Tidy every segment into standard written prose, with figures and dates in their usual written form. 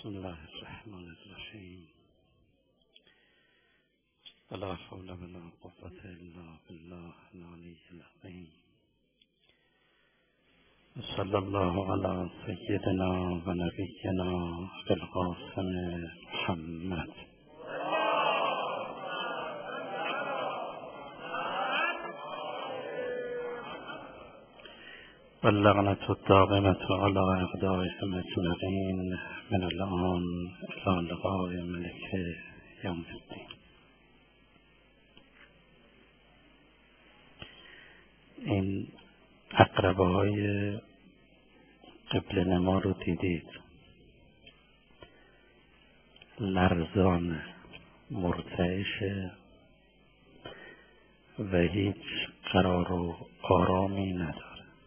بسم الله الرحمن الرحیم. لا حول ولا قوة الا بالله العلی العظیم. صلی الله علی سیدنا و نبینا ابوالقاسم محمد. واللعنة الدائمة على أعدائهم أجمعين من الآن إلى لقاء ملك یوم الدین. این عقربه های قبله نما رو دیدید، لرزان مرتعش و هیچ قرار و آرامی نداره.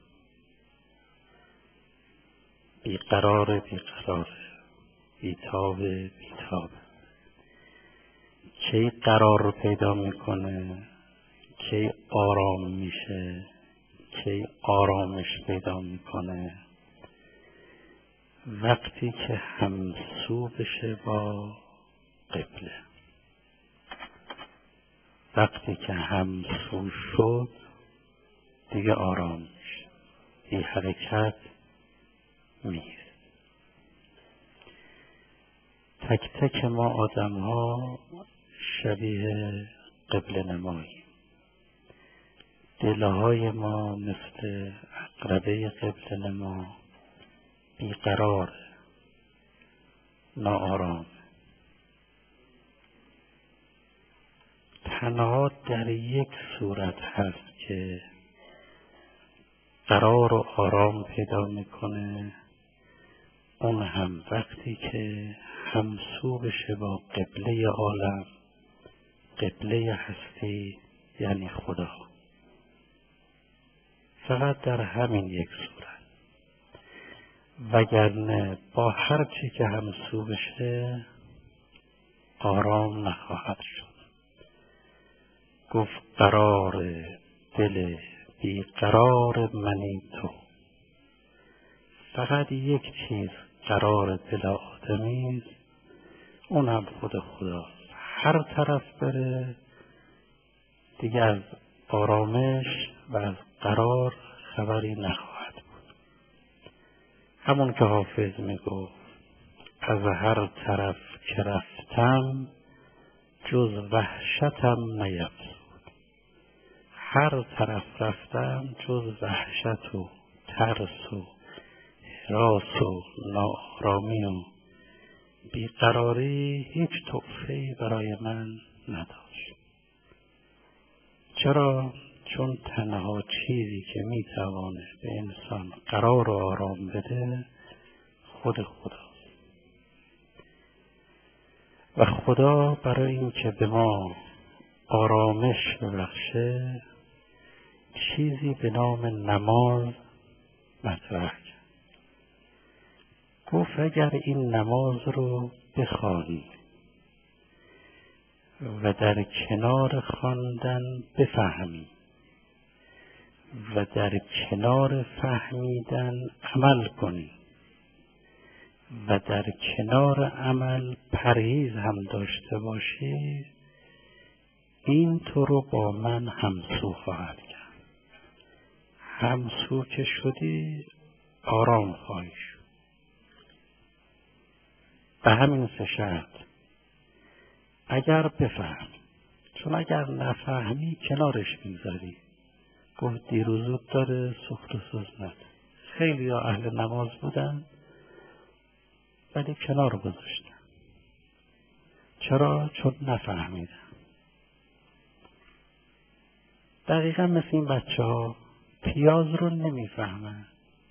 بیقراره، بیتابه. کی قرار رو پیدا میکنه، کی آرام میشه، کی آرامش پیدا میکنه؟ وقتی که همسو بشه با قبله. وقتی که همسو شد دیگه آرام میشه، بی حرکت میره. تک تک ما آدم ها شبیه قبله نماییم. دلهای ما مثل عقربه قبله نما بیقرار، ناآرام. تنها در یک صورت هست که قرار و آرام پیدا میکنه، اون هم وقتی که همسو بشه با قبله عالم، قبله هستی، یعنی خدا. فقط در همین یک صورت، وگرنه با هر چی که همسو بشه آرام نخواهد شد. گفت قرار دل بیقرار منی تو. فقط یک چیز قرار دل آدمی، اونم خود خداست. هر طرف بره دیگه از آرامش و از قرار خبری نخواهد بود. همون که حافظ میگفت از هر طرف که رفتم جز وحشتم نیفزود. هر طرف رفتم جز وحشت و ترس و هراس و ناآرامی و بیقراری هیچ تحفه‌ای برای من نداشت. چرا؟ چون تنها چیزی که میتوانه به انسان قرار و آرام بده خود خداست. و خدا برای این که به ما آرامش ببخشه چیزی به نام نماز مطرح کرد. گفت اگر این نماز رو بخوانی و در کنار خواندن بفهمی و در کنار فهمیدن عمل کنی و در کنار عمل پرهیز هم داشته باشی، این تو رو با من همسو خواهد کرد. همسو که شدی آرام خواهی شد. به همین سه شرط. اگر بفهمی، چون اگر نفهمی کنارش میذاری. گفت دیروزود داره سخت و سوز نده. خیلی ها اهل نماز بودن ولی کنار گذاشتن. چرا؟ چون نفهمیدن. دقیقا مثل این بچه ها پیاز رو نمیفهمن،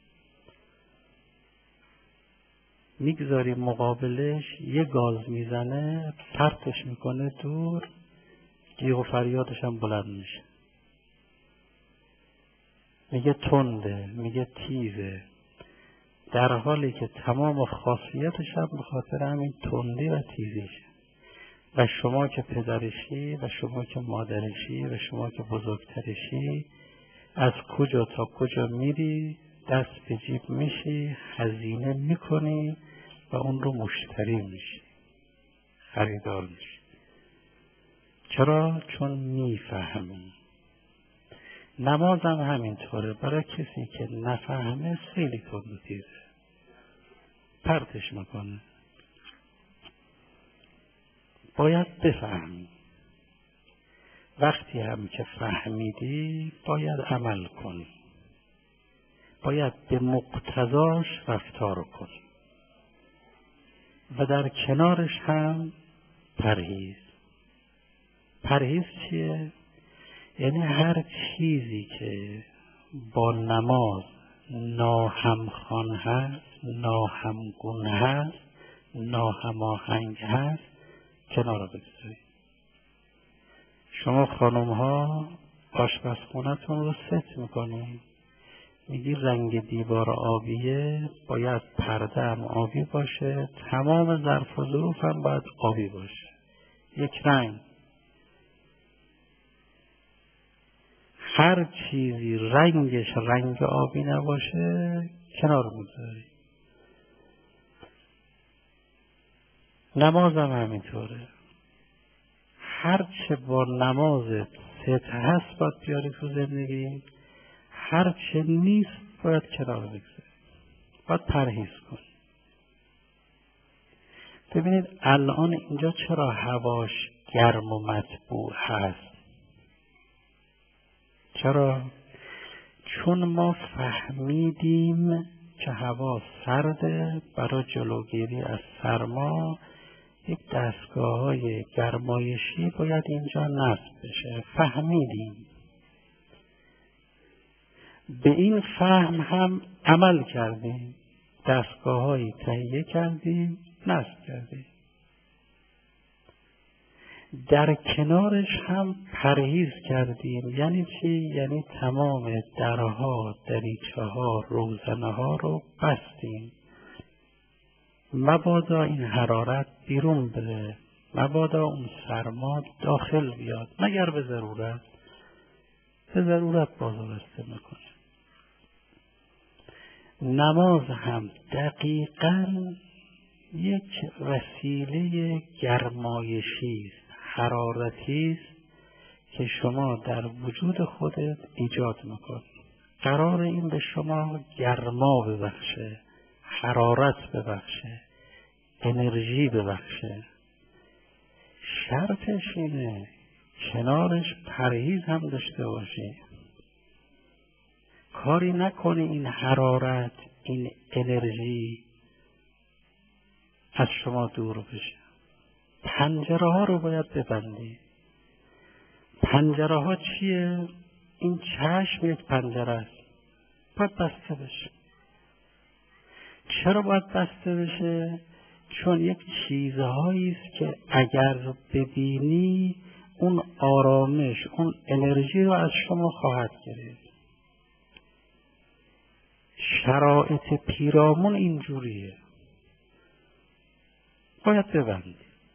میگذاری مقابلش یه گاز میزنه پرتش میکنه دور، جیغ و فریادش هم بلند میشه، میگه تنده، میگه تیزه، در حالی که تمام خاصیتش هم به خاطر همین تندی و تیزیشه. و شما که پدرشی و شما که مادرشی و شما که بزرگترشی از کجا تا کجا میری، دست به جیب میشی، هزینه میکنی و اون رو مشتری میشی، خریدار میشی. چرا؟ چون میفهمی. نمازم همینطوره. برای کسی که نفهمه خیلی تند و تیزه، پرتش میکنه. باید بفهمی. وقتی هم که فهمیدی باید عمل کنی، باید به مقتضاش رفتار کنی و در کنارش هم پرهیز. پرهیز چیه؟ یعنی هر چیزی که با نماز ناهمخوان هست، ناهمگون هست، ناهماهنگ هست، کنار بگذاری. شما خانم ها آشپزخونه‌تون رو ست میکنید، میگی رنگ دیوار آبیه، باید پرده هم آبی باشه، تمام ظرف و ظروف هم باید آبی باشه، یک رنگ. هر چیزی رنگش رنگ آبی نباشه کنار میذاری. نمازم همینطوره. هر چه با نمازت ست هست باید بیاری تو زندگی، هر چه نیست باید کنار بگذاری، باید پرهیز کن. ببینید الان اینجا چرا هواش گرم و مطبوع هست؟ چرا؟ چون ما فهمیدیم که هوا سرده، برای جلوگیری از سرما یک دستگاه‌های گرمایشی باید اینجا نصب بشه. فهمیدیم. به این فهم هم عمل کردیم، دستگاه‌هایی تهیه کردیم، نصب کردیم. در کنارش هم پرهیز کردیم. یعنی چی؟ یعنی تمام درها، دریچه‌ها، روزنه‌ها رو بستیم. مبادا این حرارت بیرون بره، مبادا اون سرما داخل بیاد، مگر به ضرورت. به ضرورت بازو بسته میکنه. نماز هم دقیقاً یک وسیله گرمایشی است، حرارتی است که شما در وجود خودت ایجاد میکنی. قرار این به شما گرما ببخشه، حرارت ببخشه، انرژی ببخشه. شرطش اینه کنارش پرهیز هم داشته باشی. کاری نکنی این حرارت، این انرژی از شما دور بشه. پنجره ها رو باید ببندی. پنجره ها چیه؟ این چشم یک پنجره است، باید بسته بشه. چرا باید بسته بشه؟ چون یک چیزهایی است که اگر ببینی اون آرامش، اون انرژی رو از شما خواهد گرفت. شرایط پیرامون اینجوریه، باید ببندی.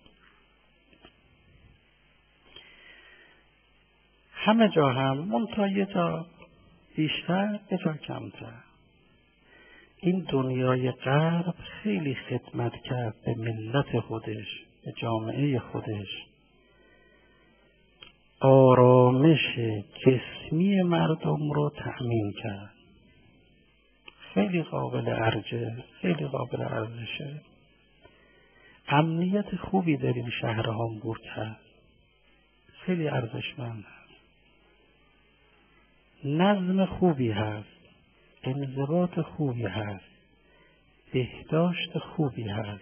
همه جا هم، منتها یه جا بیشتر، یه جا کمتر. این دنیای غرب خیلی خدمت کرد به ملت خودش، به جامعه خودش. آرامش جسمی مردم رو تأمین کرد. خیلی قابل ارجه، خیلی قابل ارزشه. امنیت خوبی داریم شهر هامبورگ هست، خیلی ارزشمند هست. نظم خوبی هست، انضباط خوبی هست، بهداشت خوبی هست.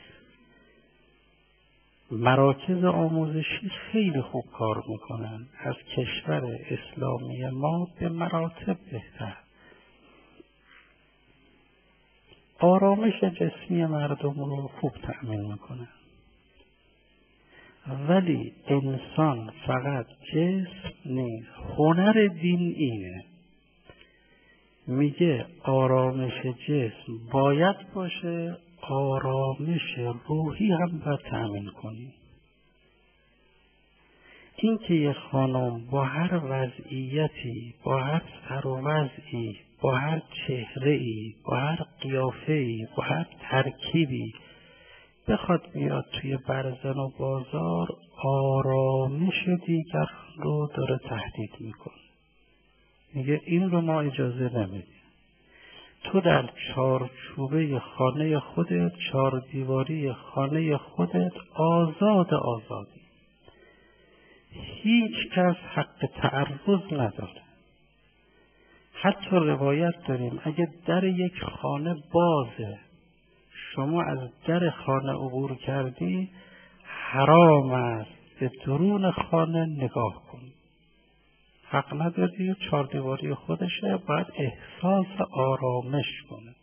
مراکز آموزشی خیلی خوب کار میکنن، از کشور اسلامی ما به مراتب بهتر. آرامش جسمی مردم رو خوب تأمین میکنن. ولی انسان فقط جسم نیست. هنر دین اینه، میگه آرامش جسم باید باشه، آرامش روحی هم باید تأمین کنی. این که یه خانم با هر وضعیتی، با هر سر و وضعی، با هر چهره‌ای، با هر قیافه‌ای، با هر ترکیبی بخواد بیاد توی برزن و بازار، آرامش دیگر رو داره تهدید میکنه. میگه این رو ما اجازه نمیدیم. تو در چارچوبه خانه خودت، چار دیواری خانه خودت آزادی. هیچ کس حق تعرض نداره. حتی روایت داریم اگه در یک خانه بازه، شما از در خانه عبور کردی، حرام است به درون خانه نگاه کن. حق نداری، چار دیواری خودشه، باید احساس آرامش کنه.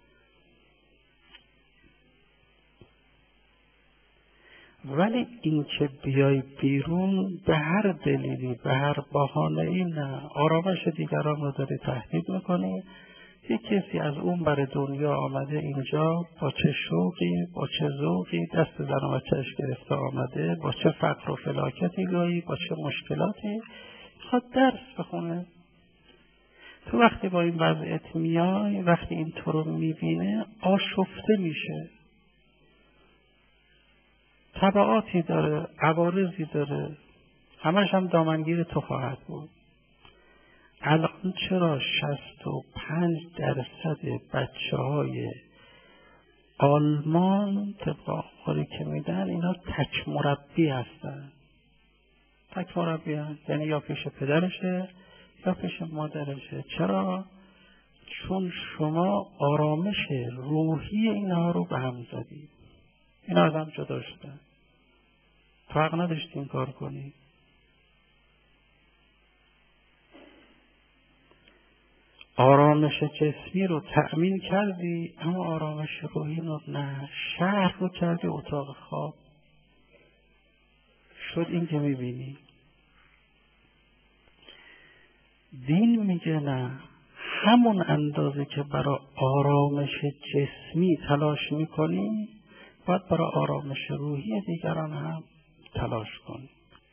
ولی این که بیای بیرون به هر دلیلی، به هر بهانه‌ای، نه، آرامش دیگران رو داری تهدید میکنی. یک کسی از اون بر دنیا آمده اینجا، با چه شوقی، با چه ذوقی دست زن و بچه‌اش گرفته آمده، با چه فقر و فلاکتی گاهی، با چه مشکلاتی خواهد درس بخونه. تو وقتی با این وضعیت میای، وقتی این تو رو میبینه، آشفته میشه. تبعاتی داره، عوارضی داره، همش هم دامنگیر تو خواهد بود. الان چرا 65% بچه‌های آلمان طبق آماری که میدن اینا تک مربی هستن؟ تک مربی هستن، یعنی یا پیش پدرشه یا پیش مادرشه. چرا؟ چون شما آرامش روحی اینها رو به هم زدید. اینا از هم جدا شدن. تو حق نداشتی این کار کنی. آرامش جسمی رو تأمین کردی، اما آرامش روحی رو نه. شهر رو کردی اتاق خواب. شد این که میبینی. دین میگه نه، همون اندازه که برای آرامش جسمی تلاش میکنی، باید برای آرامش روحی دیگران هم تلاش کنی.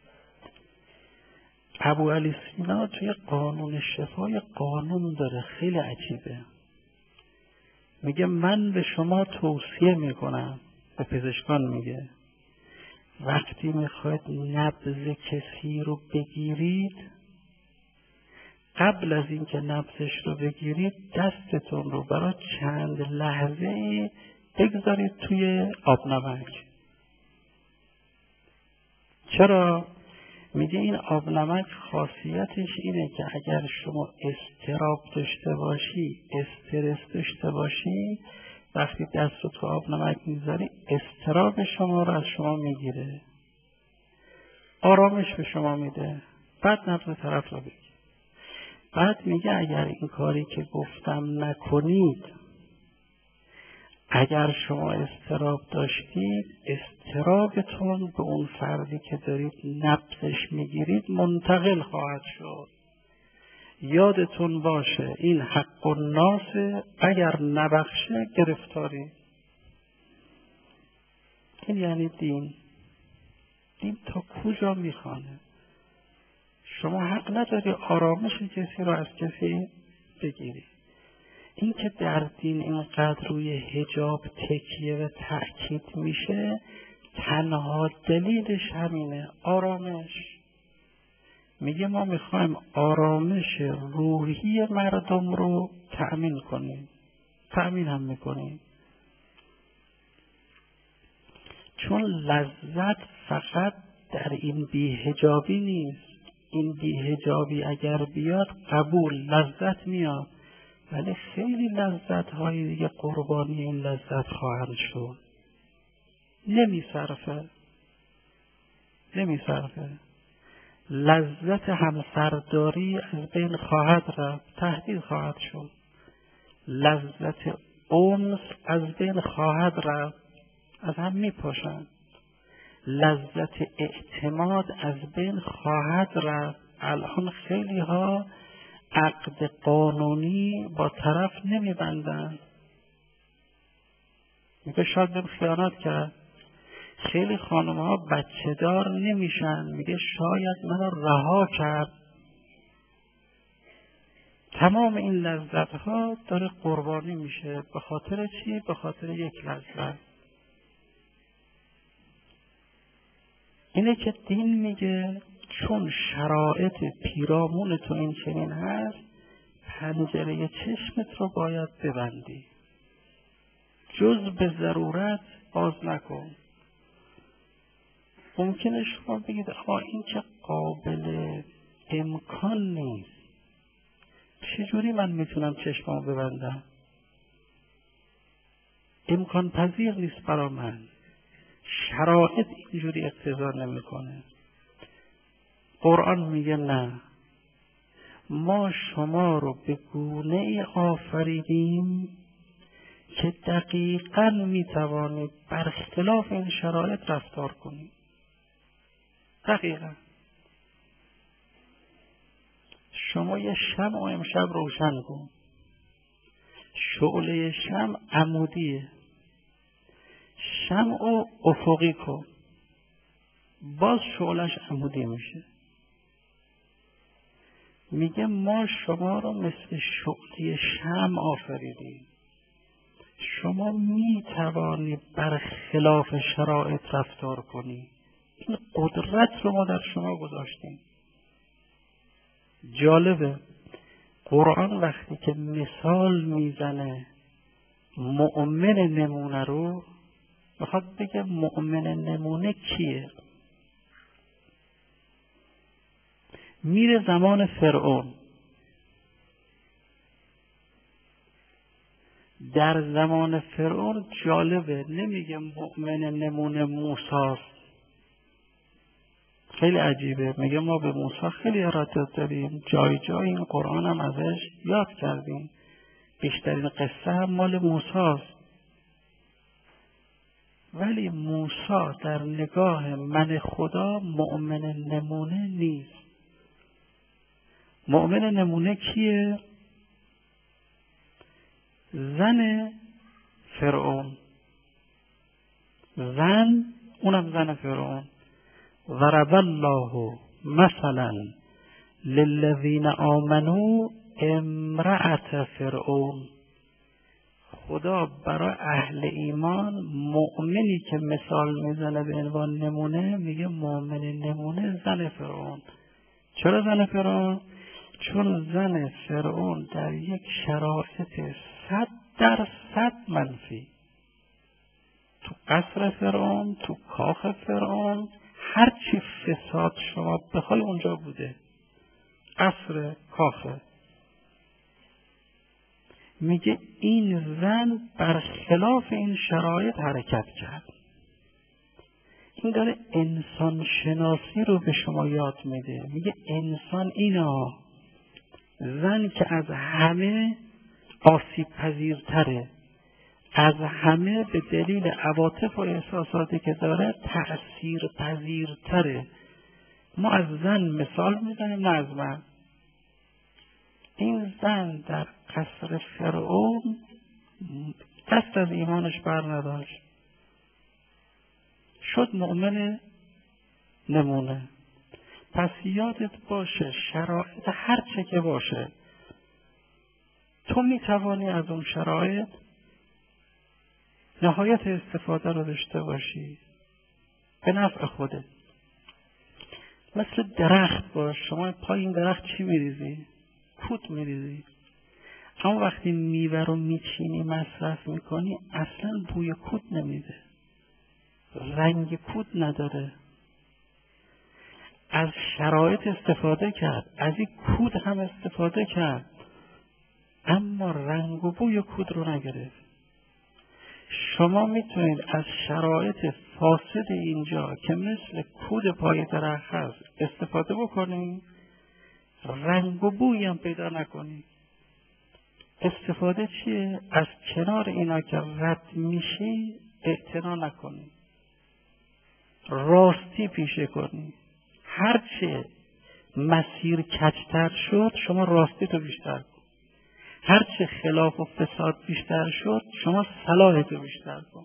ابو علی سینا توی قانون شفای قانون داره، خیلی عجیبه. میگه من به شما توصیه میکنم، به پزشکان میگه، وقتی میخواید نبض کسی رو بگیرید، قبل از اینکه نبضش رو بگیرید، دستتون رو برای چند لحظه بگذارید توی آب نمک. چرا؟ میگه این آب نمک خاصیتش اینه که اگر شما اضطراب داشته باشی، استرس داشته باشی، وقتی دست رو تو آب نمک میذاری، اضطراب شما رو از شما میگیره، آرامش به شما میده، بعد نبض طرف رو بگیر. بعد میگه اگر این کاری که گفتم نکنید، اگر شما اضطراب داشتید، اضطرابتون به اون فردی که دارید نبضش میگیرید منتقل خواهد شد. یادتون باشه این حق الناس، اگر نبخشه گرفتاری. این یعنی دین. دین تا کجا میخوانه؟ شما حق نداری آرامش کسی رو از کسی بگیری. این که در دین اینقدر روی حجاب تکیه و تأکید میشه، تنها دلیلش همینه، آرامش. میگه ما میخوایم آرامش روحی مردم رو تأمین کنیم. تأمین هم میکنیم. چون لذت فقط در این بی‌حجابی نیست. این بی‌حجابی اگر بیاد، قبول، لذت میاد، ولی خیلی لذت های دیگه قربانی این لذت خواهند شد. نمیصرفه. لذت همسرداری از بین خواهد رفت، تهدید خواهد شد. لذت انس از بین خواهد رفت، از هم میپاشند. لذت اعتماد از بین خواهد رفت. الان خیلی ها عقد قانونی با طرف نمیبندن. میگه شاید بهم خیانت کرد. خیلی خانم ها بچه دار نمیشن. میگه شاید منو رها کرد. تمام این لذت ها داره قربانی میشه. به خاطر چی؟ به خاطر یک لذت. اینه که دین میگه چون شرایط پیرامون تو این چنین هست، پنجره چشمت رو باید ببندی، جز به ضرورت باز نکن. ممکنه شما بگید آقا این که قابل امکان نیست، چجوری من میتونم چشمامو ببندم؟ امکان پذیر نیست برا من، شرایط اینجوری اقتضا نمیکنه. قرآن میگه نه، ما شما رو به گونه ای آفریدیم که دقیقاً میتوانید برخلاف این شرایط رفتار کنید. دقیقاً شما یه شمع امشب روشن کن، شعله شمع عمودیه، شمع رو افقی کن، باز شعلهش عمودی میشه. میگه ما شما رو مثل شعله شمع آفریدیم، شما میتوانی برخلاف شرایط رفتار کنی. این قدرت رو ما در شما گذاشتیم. جالبه قرآن وقتی که مثال میزنه مؤمن نمونه رو، میخواد بگه مؤمن نمونه کیه؟ میره زمان فرعون، در زمان فرعون جالبه نمیگه مؤمن نمونه موسیٰ، خیلی عجیبه، میگه ما به موسی خیلی ارادت داریم، جای جای این قرآن هم ازش یاد کردیم، بیشترین قصه هم مال موسی، ولی موسی در نگاه من خدا مؤمن نمونه نیست. مؤمن نمونه کیه؟ زن فرعون، زن، اونم زن فرعون. ضرب الله مثلا للذین آمنوا امرأة فرعون. خدا برای اهل ایمان مؤمنی که مثال میزنه به عنوان نمونه، میگه مؤمن نمونه زن فرعون. چرا زن فرعون؟ چون زن فرعون در یک شرایط 100% منفی، تو قصر فرعون، تو کاخ فرعون، هر چی فساد شما بخوای اونجا بوده، قصر، کاخ. میگه این زن برخلاف این شرایط حرکت کرد. این داره انسان شناسی رو به شما یاد میده. میگه انسان اینا، زن که از همه آسیب پذیرتره، از همه به دلیل عواطف و احساساتی که داره تأثیر پذیرتره. ما از زن مثال میزنیم نه از من. این زن در قصر فرعون دست از ایمانش بر نداشت، شد مؤمن نمونه. پس یادت باشه شرایط هر چه که باشه، تو میتوانی از اون شرایط نهایت استفاده رو داشته باشی به نفع خودت. مثل درخت باش، شما پای این درخت چی میریزی؟ کود میریزی. اما وقتی میوه رو میچینی مصرف میکنی اصلا بوی کود نمیده، رنگ کود نداره. از شرایط استفاده کرد، از این کود هم استفاده کرد، اما رنگ و بوی کود رو نگرفت. شما میتونید از شرایط فاسد اینجا که مثل کود پای درخت هست استفاده بکنید، رنگ و بویی هم پیدا نکنید. استفاده چیه؟ از کنار اینا که رد میشی اعتنا نکنید، راستی پیشه کنید. هرچه مسیر کجتر شد شما راستی تو بیشتر کن، هرچه خلاف و فساد بیشتر شد شما صلاح تو بیشتر کن.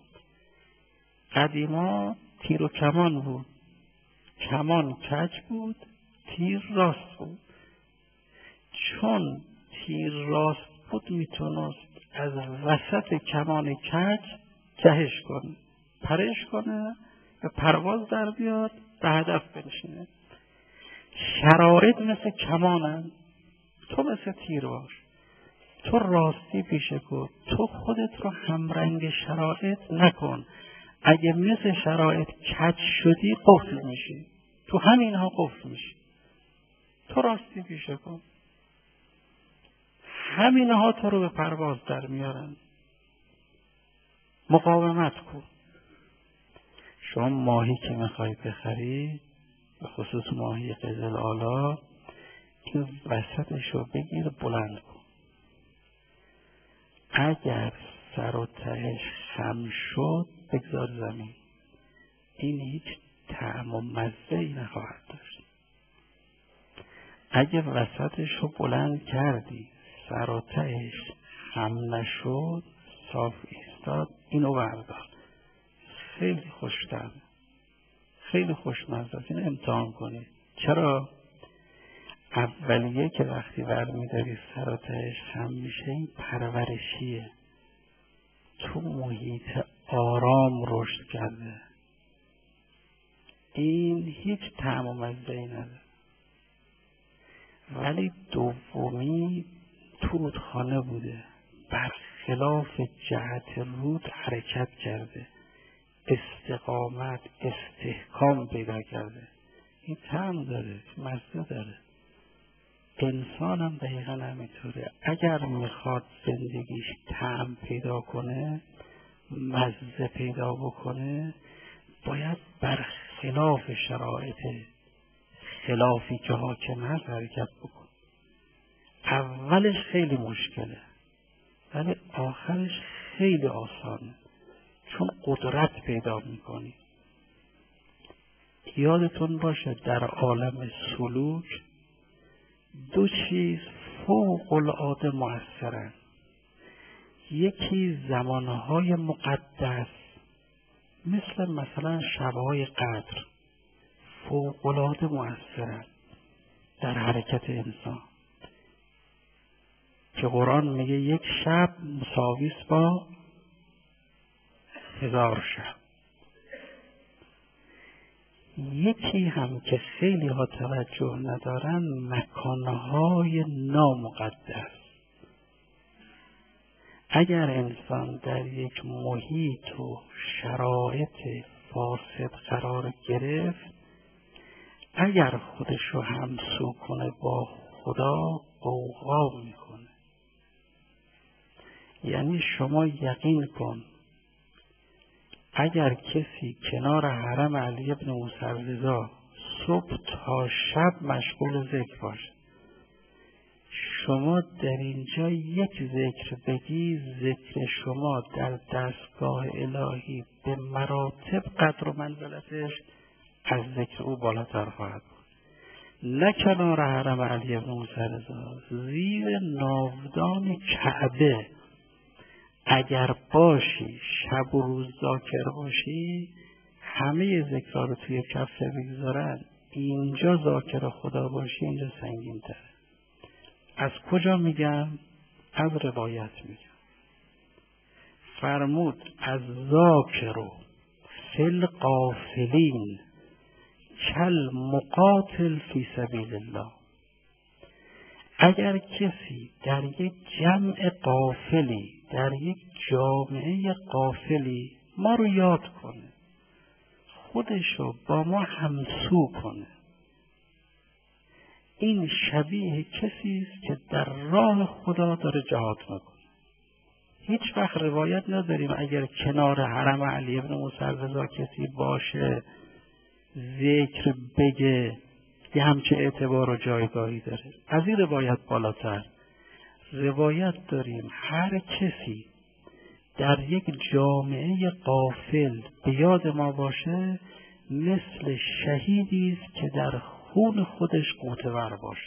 قدیما تیر و کمان بود، کمان کج بود، تیر راست بود. چون تیر راست بود میتونست از وسط کمان کج جهش کنه، پرش کنه و پرواز در بیاد، به هدف بنشینه. شرایط مثل کمانن، تو مثل تیر باش، تو راستی پیشه کن، تو خودت رو همرنگ شرایط نکن. اگه مثل شرایط کج شدی قفل میشی، تو همینها قفل میشی. تو راستی پیشه کن، همینها تو رو به پرواز در میارن. مقاومت کن. شما ماهی که میخوای بخری، به خصوص ماهی قزل آلا، این وسطش رو بگیر بلند کن. اگر سر و تهش خم شد بگذار زمین، این هیچ طعم و مزه‌ای نخواهد داشت. اگه وسطش رو بلند کردی سر و تهش خم نشد، صاف ایستاد، اینو بردار. خیلی خوش‌طعمه، خیلی خوشمزه است. اینو امتحان کنید. چرا؟ اولیه که وقتی برمی‌داری سر و تهش خم میشه، این پرورشیه، تو محیط آرام رشد کرده، این هیچ طعم و مزه‌ای نداره. ولی دومی تو رودخانه بوده، برخلاف جهت رود حرکت کرده، استقامت، استحکام پیدا کرده، این طعم داره، مزه داره. انسان هم دقیقا همینطوره. اگر میخواد زندگیش طعم پیدا کنه، مزه پیدا بکنه، باید برخلاف شرایط خلافی که حاکم هست حرکت بکن. اولش خیلی مشکله ولی آخرش خیلی آسانه، چون قدرت پیدا میکنی. یادتون باشه در عالم سلوک دو چیز فوق العاده مؤثرن. یکی زمانهای مقدس مثلا شبهای قدر فوق العاده مؤثرن در حرکت انسان، که قرآن میگه یک شب مساویست با 1000 شب. یکی هم که خیلی ها توجه ندارن، مکانهای نامقدس. اگر انسان در یک محیط و شرایط فاسد قرار گرفت، اگر خودش رو همسو کنه با خدا، غوغا میکنه. یعنی شما یقین کن اگر کسی کنار حرم علی بن موسی رضا صبح تا شب مشغول ذکر باشه، شما در اینجا یک ذکر بگی، ذکر شما در دستگاه الهی به مراتب قدر و منزلتش از ذکر او بالاتر خواهد بود. نه کنار حرم علی بن موسی رضا، زیر ناودان کعبه اگر باشی، شب و روز ذاکر باشی، همه ذکرها رو توی کفه بگذارن، اینجا ذاکر خدا باشی، اینجا سنگین تره. از کجا میگم؟ از روایت میگم. فرمود از ذاکر فی الغافلین کل مقاتل فی سبیل الله. اگر کسی در یک جمع غافلی، در یک جامعه غافلی ما رو یاد کنه، خودشو با ما همسو کنه، این شبیه کسی است که در راه خدا داره جهاد میکنه. هیچ وقت روایت نداریم اگر کنار حرم علی بن موسی رضا کسی باشه ذکر بگه یه همچه اعتبار و جایگاهی داره. از این روایت بالاتر روایت داریم هر کسی در یک جامعه غافل به یاد ما باشه، مثل شهیدی است که در خون خودش غوطه‌ور باشه.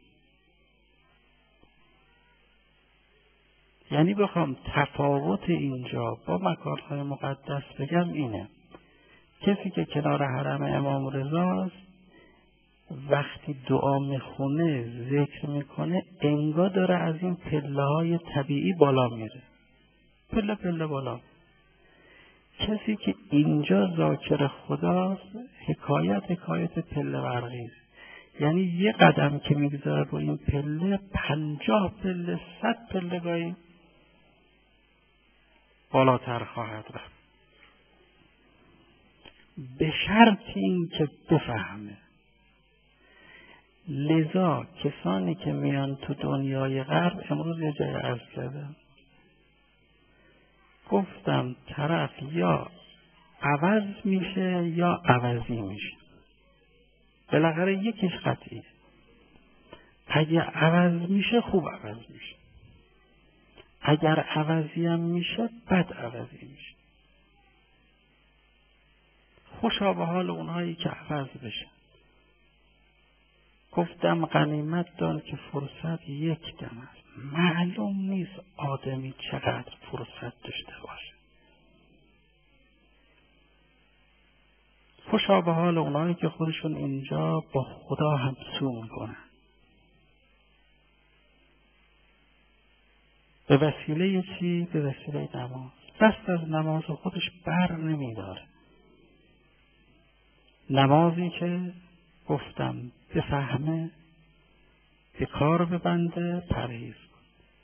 یعنی بخوام تفاوت اینجا با مکان‌های مقدس بگم اینه: کسی که کنار حرم امام رضاست وقتی دعا میخونه، ذکر میکنه، انگار داره از این پله‌های طبیعی بالا میره، پله پله بالا. کسی که اینجا ذاکر خداست حکایت پله برقی است. یعنی یه قدم که میگذاره رو این پله 50 پله 100 پله گاهی بالاتر خواهد رفت، به شرط این که بفهمه. لذا کسانی که میان تو دنیای غرب، امروز یه جای عرض کردم گفتم طرف یا عوض میشه یا عوضی میشه، بالاخره یکیش قطعیه. اگر عوض میشه خوب عوض میشه، اگر عوضی هم میشه بد عوضی میشه. خوشا به حال اونهایی که عوض بشن. گفتم غنیمت دان که فرصت یک دم است، معلوم نیست آدمی چقدر فرصت داشته باشه. خوشا به حال اونهایی که خودشون اینجا با خدا همسو میکنن، به وسیله چی؟ به وسیله نماز. دست از نماز خودش بر نمیداره. نمازی که گفتم بفهمه، به کار ببنده، پرهیز کن.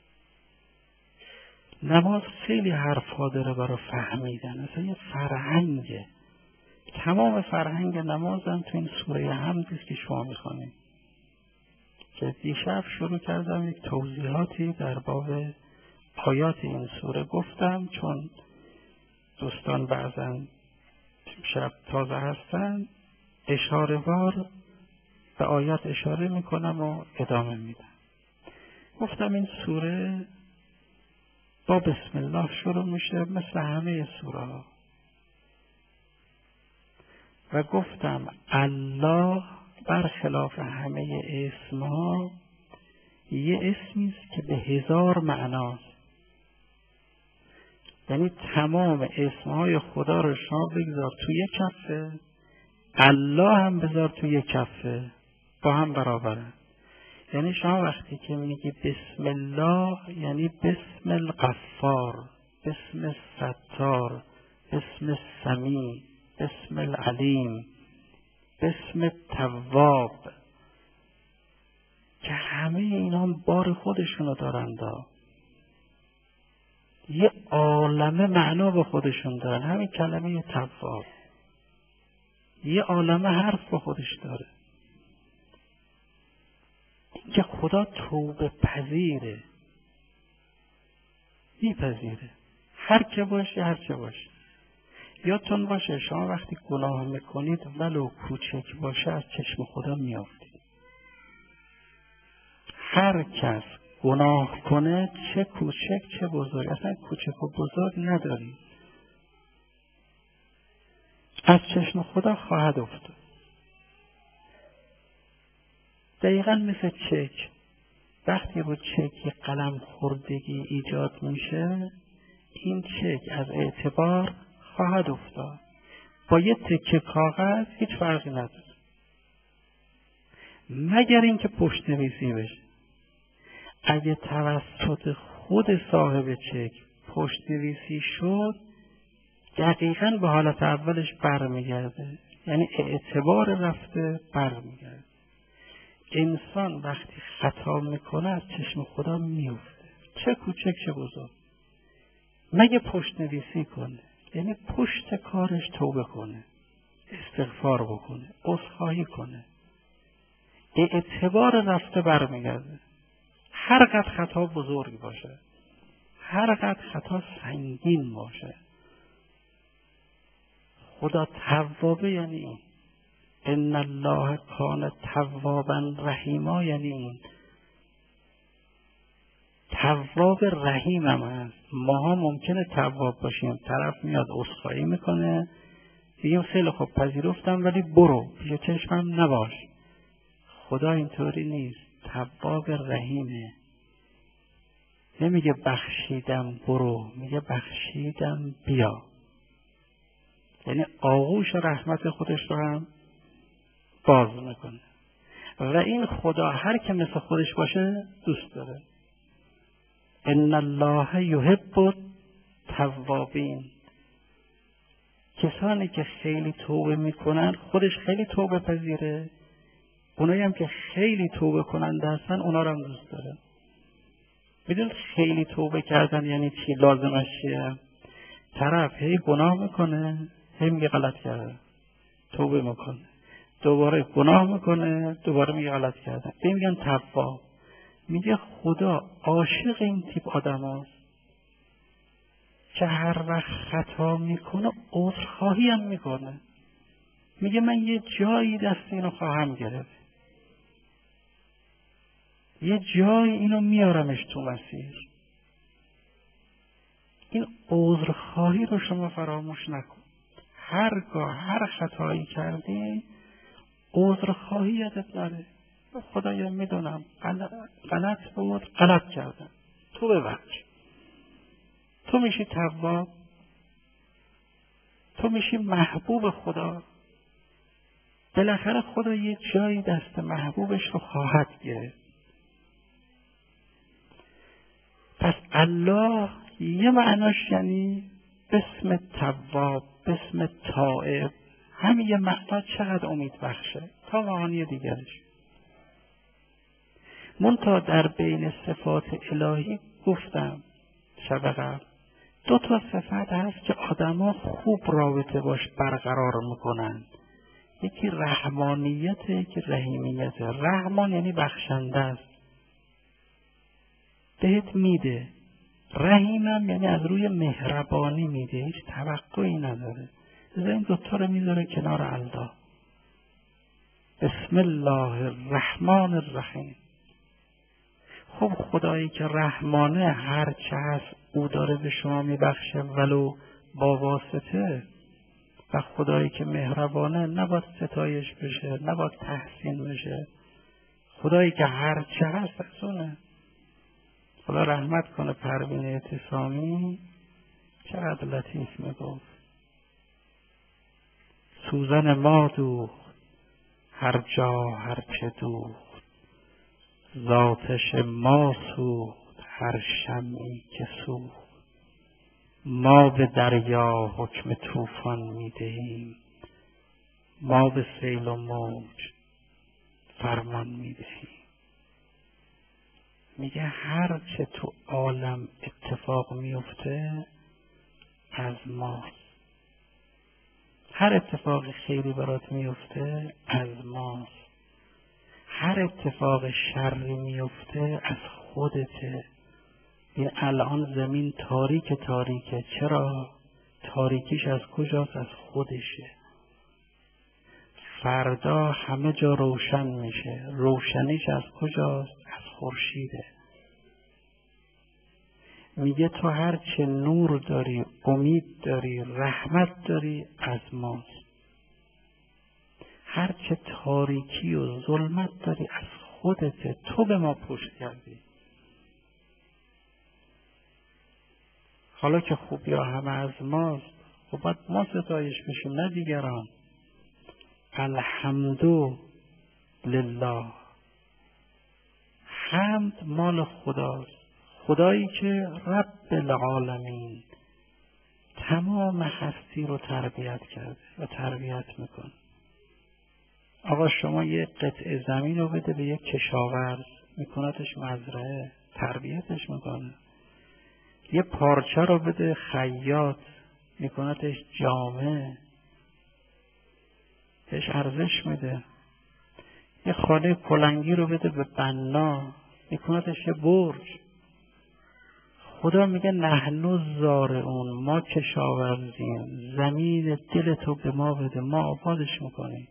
نماز خیلی حرفا داره برای فهمیدن، مثلا یه فرهنگه. تمام فرهنگ نمازم تو این سوره حمدیست که شما میخوانید، که دیشب شروع کردم یک توضیحاتی در باب آیات این سوره گفتم، چون دوستان بعضا شب تازه هستن اشاره وار به آیات اشاره میکنم و ادامه میدم. گفتم این سوره با بسم الله شروع میشه مثل همه سوره ها، و گفتم الله برخلاف همه اسمها یه اسمی است که به 1000 معناست. یعنی تمام اسمهای خدا رو شما بگذار تو یک کفه، الله هم بذار تو یک کفه، با هم برابرن. یعنی شما وقتی که میگی بسم الله یعنی بسم الغفار، بسم الستار، بسم السمیع، بسم العلیم، بسم التواب، که همه اینا بار خودشونو دارند، یه عالمه معنا به خودشون دارن. همین کلمه تواب یه عالمه حرف به خودش داره. این که خدا توبه پذیره، میپذیره، هر که باشه هر چه باشه. یادتون باشه شما وقتی گناه میکنید ولو کوچک باشه از چشم خدا میافتید. هر کس گناه کنه چه کوچک چه بزرگ، اصلا کوچک و بزرگ نداریم، از چشم خدا خواهد افتاد. دقیقا مثل چک، وقتی رو چک قلم خوردگی ایجاد میشه این چک از اعتبار خواهد افتاد، با یه تکه کاغذ هیچ فرقی نداره، مگر اینکه پشت نویسی بشه. اگه توسط خود صاحب چک پشت نویسی شد دقیقاً به حالت اولش برمیگرده، یعنی اعتبار رفته برمیگرده. انسان وقتی خطا میکنه از چشم خدا میفته، چه کوچک چه بزرگ، مگه پشت نویسی کنه، یعنی پشت کارش توبه کنه، استغفار بکنه، عذرخواهی کنه، اعتبار رفته برمیگرده. هر قدر خطا بزرگ باشه، هر قدر خطا سنگین باشه، خدا توابه یعنی این. ان الله کان توابا رحیما، یعنی این تواب رحیم هم هست. ماها ممکنه تواب باشیم، طرف میاد عذرخواهی میکنه بگیم خیلی خوب پذیرفتم ولی برو پیش چشمم نباش. خدا اینطوری نیست، تواب رحیمه. نمیگه بخشیدم برو، میگه بخشیدم بیا، یعنی آغوش رحمت خودش رو هم باز میکنه. و این خدا هر که مثل خودش باشه دوست داره. ان الله یحب التوابین، کسانی که خیلی توبه میکنن خودش خیلی توبه پذیره، اونایی هم که خیلی توبه کننده هستن اونا رو هم دوست داره. میدونید خیلی توبه کردن یعنی چی؟ لازمش چیه؟ طرف هی گناه میکنه، هی میگه غلط کرده، توبه میکنه، دوباره گناه میکنه، دوباره میگه غلط کرده. به این میگن تواب. میگه خدا عاشق این تیپ آدم هست که هر وقت خطا میکنه عذرخواهی هم میکنه. میگه من یه جایی دست اینو خواهم گرفت، یه جایی اینو میارمش تو مسیر. این عذرخواهی رو شما فراموش نکن. هرگاه هر خطایی کردی عذرخواهی یادت نره. خدایا میدونم غلط بود، غلط کردم، تو ببخش. تو میشی تواب، تو میشی محبوب خدا. بالاخره خدا یه جایی دست محبوبش رو خواهد گرفت. پس الله یه معناش یعنی بسم تواب، بسم تائب. همین یه معنا چقدر امید بخشه تا معانی دیگرش. منتها در بین صفات الهی گفتم شب قبل 2 صفت هست که آدما خوب رابطه باش برقرار میکنن. یکی رحمانیت، یکی رحیمیت. رحمان یعنی بخشنده است، بهت میده. رحیمم یعنی از روی مهربانی میده، هیچ توقعی نداره. لذا این 2 رو میذاره کنار الله. بسم الله الرحمن الرحیم. خب خدایی که رحمانه هر چه هست او داره به شما میبخشه ولو با واسطه، و خدایی که مهربانه نباید ستایش بشه، نباید تحسین بشه. خدایی که هر چه هست از اونه. خدا رحمت کنه پروین اعتصامی، چقدر لطیف میگفت. سوزن ما دوخت هر جا هر چه دوخت، ذاتش ما سوخت هر شمعی که سوخت. ما به دریا حکم طوفان میدهیم، ما به سیل و موج فرمان میدهیم. میگه هر چه تو عالم اتفاق میفته از ماست. هر اتفاق خیری برات میفته از ماست. هر اتفاق شری میفته از خودته. این الان زمین تاریکه. چرا؟ تاریکیش از کجاست؟ از خودشه. فردا همه جا روشن میشه. روشنیش از کجاست؟ از خورشیده. میگه تو هر چه نور داری، امید داری، رحمت داری از ماست. هر چه تاریکی و ظلمت داری از خودته. تو به ما پشت کردی. حالا که خوبی ها همه از ماست، خب باید ما ستایش بشیم نه دیگران. الحمدو لله. حمد مال خداست. خدایی که رب العالمین تمام هستی رو تربیت کرده و تربیت میکنه. آقا شما یه قطعه زمین رو بده به یک کشاورز، میکنتش مزرعه، تربیتش میکنه. یه پارچه رو بده خیاط، میکنتش جامه، بهش ارزش میده. یه خانه پلنگی رو بده به بنا، میکنتش یه برج. خدا میگه نحنو زارعون، ما کشاورزیم، زمین دلتو به ما بده، ما آبادش میکنیم.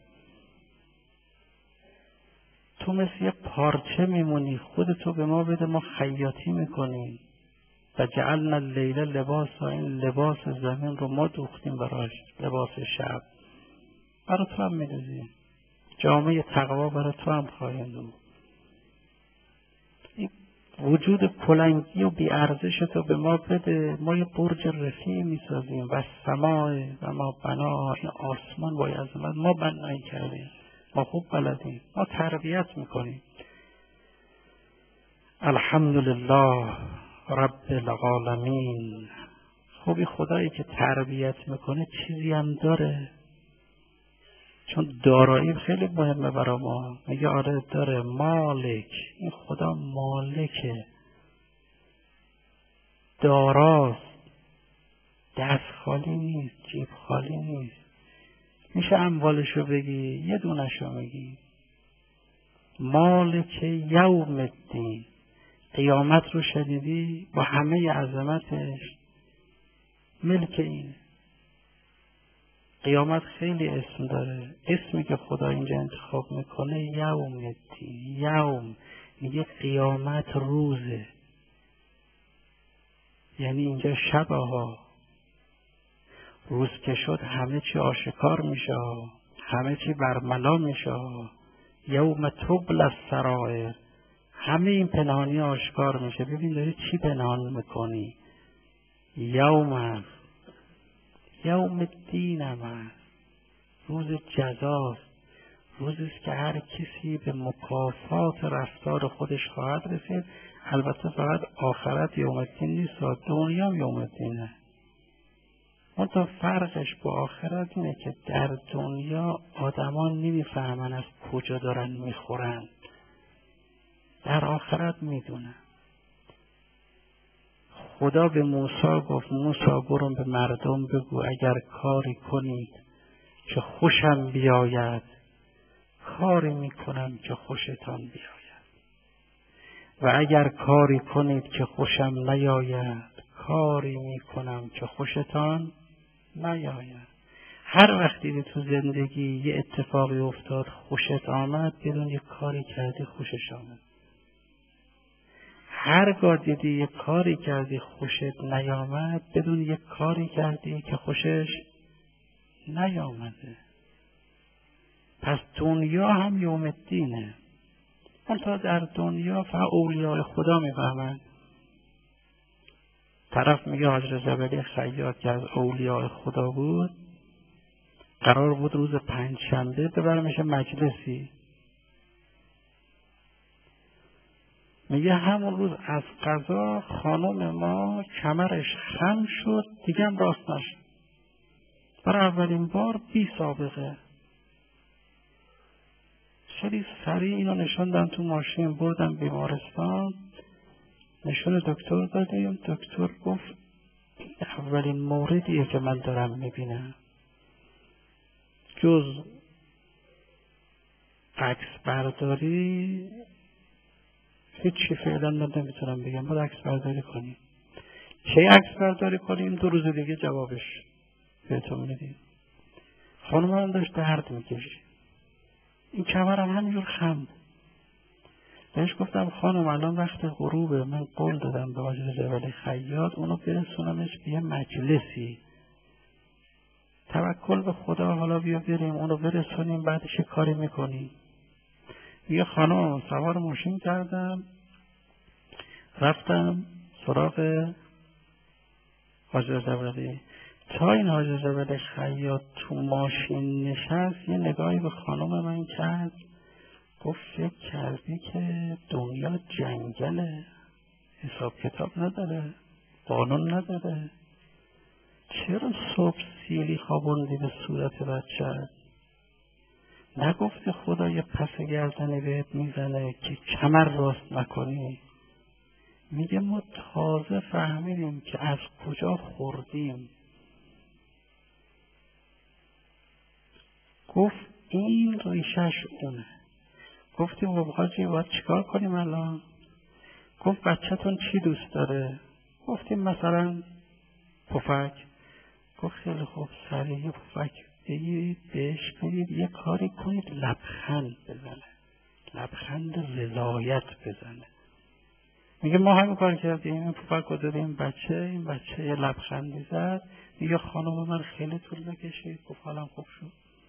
تو مثل یه پارچه میمونی، خودتو به ما بده، ما خیاطی میکنیم. و جعلنا اللیل لباسا، این لباس زمین رو ما دوختیم براش، لباس شب. برای تو هم میدوزیم، جامعه تقوا برای تو هم خواهیم دوخت. وجود پلنگی و بی ارزش تو به ما بده، ما یه برج رفیع میسازیم. و سماع و ما بنا، این آسمان با عظمت ما بنایی کردیم، ما خوب بلدیم، ما تربیت میکنیم. الحمدلله رب العالمین. خب این خدایی که تربیت میکنه چیزی هم داره، چون دارایی خیلی مهمه برای ما. میگه آره داره، مالک، این خدا مالکه، داراست، دست خالی نیست، جیب خالی نیست. میشه اموالشو بگی، یه دونشو میگی. مالک یوم الدین، قیامت رو شنیدی با همه عظمتش، ملک اینه. قیامت خیلی اسم داره. اسمی که خدا اینجا انتخاب میکنه یوم الدین. یوم میگه قیامت روزه، یعنی اینجا شبه ها. روز که شد همه چی آشکار میشه، همه چی برملا میشه. یوم تبلی السرائر، همه این پنهانی آشکار میشه. ببین داری چی پنهان میکنی. یوم هست، یوم الدین هم هست، روز جزاست، روزیست که هر کسی به مکافات رفتار خودش خواهد رسید. البته فقط آخرت یوم الدین نیست، دنیا هم یوم الدینه. منتها فرقش با آخرت اینه که در دنیا آدمان نمیفهمن از کجا دارن میخورن، در آخرت میدونن. خدا به موسی گفت موسی برو به مردم بگو اگر کاری کنید که خوشم بیاید، کاری میکنم که خوشتان بیاید، و اگر کاری کنید که خوشم نیاید، کاری میکنم که خوشتان نیاید. هر وقتی تو زندگی یه اتفاقی افتاد خوشت آمد، بدون یه کاری کردی خوشش آمد. هرگاه دیدی یه کاری کردی خوشت نیامد، بدون یه کاری کردی که خوشش نیامده. پس دنیا هم یوم الدینه. منتها در دنیا فقط اولیاء خدا میفهمن. طرف میگه حاج جبلی خیاط که از اولیاء خدا بود، قرار بود روز پنجشنبه ببرمش مجلسی. میگه همون روز از قضا خانم ما کمرش خم شد، دیگه هم راست نشد. برای اولین بار بی سابقه. خیلی سریع اینو نشوندن تو ماشین، بردن بیمارستان، نشون دکتر دادیم. دکتر گفت اولین موردیه که من دارم میبینم، جز عکس برداری هیچی فعلا نمیتونم بگم. باید عکس برداری کنیم. چه عکس برداری کنیم؟ 2 روز دیگه جوابش بهتون میدیم. خانم هم داشت درد میکشید، این کمرم همینجور خم. بهش گفتم خانم الان وقت غروبه، من قول دادم به حاج جبلی خیاط اونو برسونمش به یه مجلسی، توکل به خدا، حالا بیا بریم اونو برسونیم بعدش کاری میکنیم. یه خانم سوار ماشین کردم، رفتم سراغ حاج جبلی. تا این حاج جبلی خیاط تو ماشین نشست، یه نگاهی به خانم من کرد، گفت فکر کردی که دنیا جنگله، حساب کتاب نداره، قانون نداره، چرا صبح سیلی خوابوندی به صورت بچه؟ نگفتی خدا یه پس گردنی بهت میزنه که کمر راست نکنی؟ میگه ما تازه فهمیدیم که از کجا خوردیم. گفت این ریشش اونه. گفتیم خب حاجی باید چیکار کنیم الان؟ گفت بچه‌تون چی دوست داره؟ گفتیم مثلا پفک. گفت خیلی خوب، سریع پفک بگیرید بهش بگید یه کاری کنید لبخند بزنه، لبخند رضایت بزنه. میگه ما همین کار کردیم، این پفک رو دادیم بچه، این بچه یه لبخندی زد. میگه خانم من خیلی طول نکشید، گفت حالم خوب شد.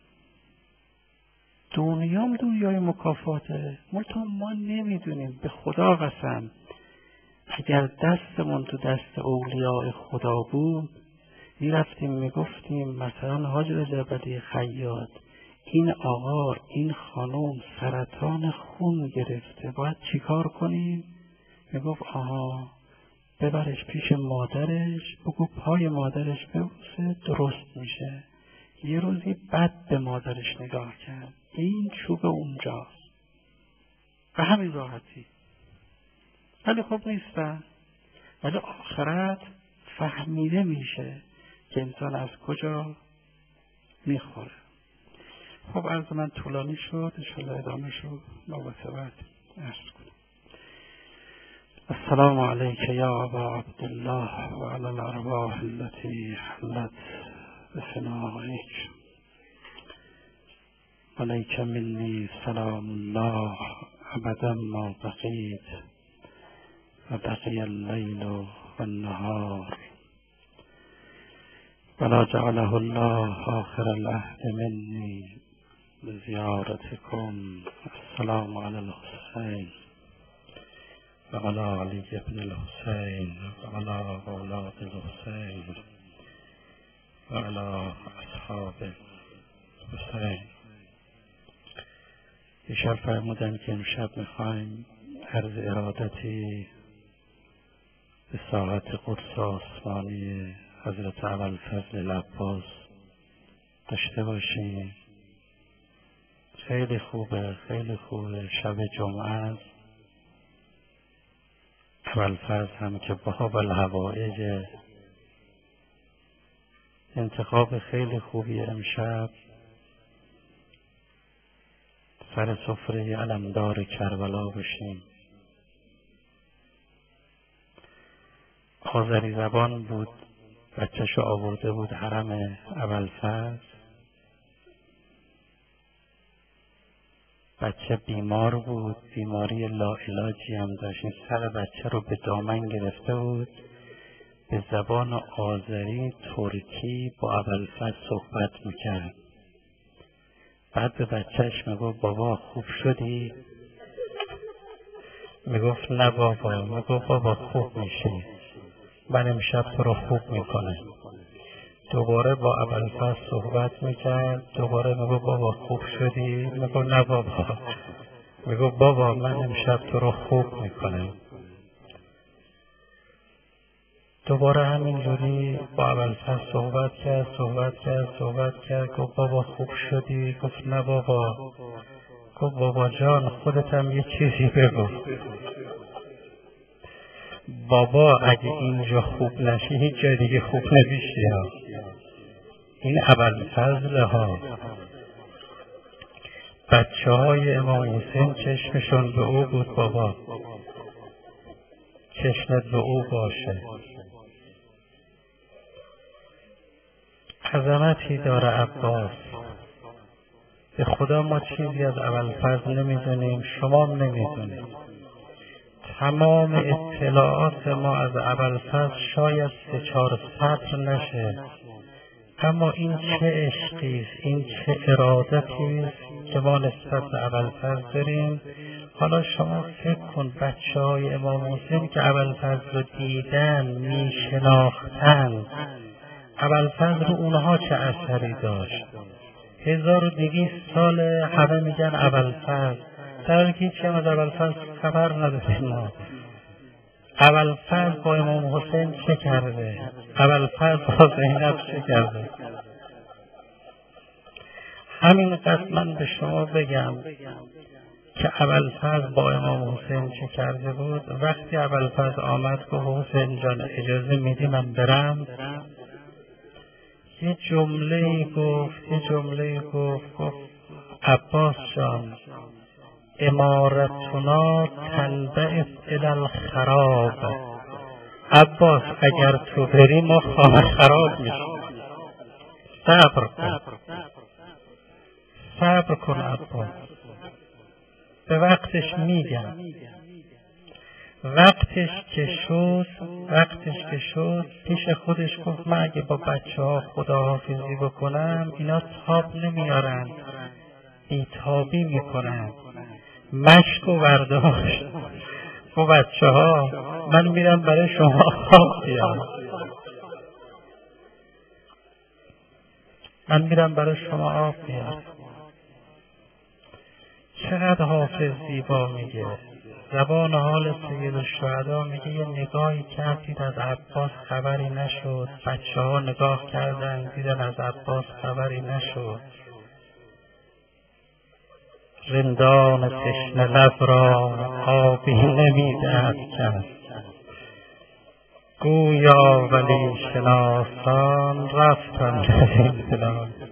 دنیام دنیای مکافاته، منتها ما نمیدونیم. به خدا قسم اگر دستمون تو دست اولیاء خدا بود، میرفتیم میگفتیم مثلا حاج جبلی خیاط این آقا این خانم سرطان خون گرفته، باید چیکار کنیم؟ میگفت آها ببرش پیش مادرش، بگو پای مادرش ببوسه درست میشه. یه روزی بد به مادرش نگاه کرد، این چوب اونجاست، به همین راحتی. ولی خب نیستن. ولی آخرت فهمیده میشه که انسان از کجا میخوره. خب عرض من طولانی شد، انشاءالله ادامه شد نوبت بعد عرض کنم. السلام علیک یا ابا عبدالله و علی الارواح التي حلت بفنائک. علیک منی سلام الله ابدا ما بقیت و بقی اللیل و النهار ولا جعله الله آخر العهد منی بزیارتکم. السلام علی الحسین و علی علی بن الحسین و علی اولاد الحسین و علی اصحاب حسین. ایشان فرمودن که امشب میخوایم عرض ارادتی به ساعت قدس آسمانی حضرت ابوالفضل العباس داشته باشیم. خیلی خوبه، خیلی خوبه. شب جمعه است. ابوالفضل هم که باب الحوائج، انتخاب خیلی خوبی. امشب سر سفره علمدار کربلا بشیم. آذری زبان بود، بچه‌شو آورده بود حرم ابوالفضل. بچه بیمار بود، بیماری لاعلاجی هم داشت. این سر بچه رو به دامن گرفته بود، به زبان آذری ترکی با ابوالفضل صحبت میکرد. بعد به بچهش میگفت بابا خوب شدی؟ میگفت نه بابا. میگفت بابا خوب میشی، من امشب تو رو خوب میکنه. دوباره با ابوالفضل صحبت میکرد، دوباره میگفت بابا خوب شدی؟ میگفت نه بابا. میگفت بابا من امشب تو رو خوب میکنه. دوباره همینجوری با ابوالفضل صحبت کرد. گفت بابا خوب شدی؟ گفت نه بابا. گفت بابا جان خودت هم یه چیزی بگو. بابا اگه اینجا خوب نشی هیچ جای دیگه خوب نمیشی ها. این ابوالفضل ها. بچه های امام حسین چشمشون به او بود. بابا چشمت به او باشه. عظمتی داره عباس. به خدا ما چیزی از ابوالفضل نمیدونیم، شما هم نمیدونیم. تمام اطلاعات ما از ابوالفضل شاید 3-4 سطر نشه، اما این چه عشقی است، این چه ارادتی است که ما نسبت به ابوالفضل داریم. حالا شما فکر کن بچه‌های امام حسین که ابوالفضل رو دیدن، میشناختن، ابوالفضل رو اونها چه اثری داشت. 1200 ساله همه میگن ابوالفضل، در حالی که هیچی هم از ابوالفضل خبر نداریم ما. ابوالفضل با امام حسین چه کرده؟ ابوالفضل با زینب چه کرده؟ همین قدر من به شما بگم که ابوالفضل با امام حسین چه کرده بود. وقتی ابوالفضل آمد گفت حسین جان اجازه میدی من برم؟ یه جمله گفت عباس جان امارتنا تنبعث الی الخراب. عباس اگر تو بری ما خانه خراب میشیم. صبر کن عباس. به وقتش میگم. وقتش که شد پیش خودش گفت من اگه با بچه ها خداحافظی بکنم اینا تاب نمیارن، بیتابی میکنن. مشک و برداشت با بچه ها من میرم برای شما آب بیارم. چقدر حافظ زیبا میگه. زبان حال سید الشهدا میگه یه نگاهی کردید از عباس خبری نشد، بچه ها نگاه کردن دیدن از عباس خبری نشد، رندان تشنه لب را آبی نمیدهد کس، گویا ولی شناسان رفتند در این بلاد.